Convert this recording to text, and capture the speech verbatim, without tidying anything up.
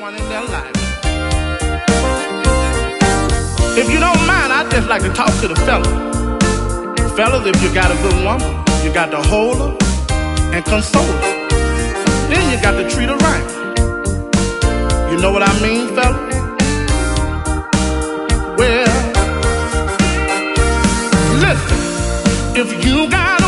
someone in their life. If you don't mind, I'd just like to talk to the fellas. Fellas, if you got a good woman, you got to hold her and console her. Then you got to treat her right. You know what I mean, fellas? Well, listen, if you got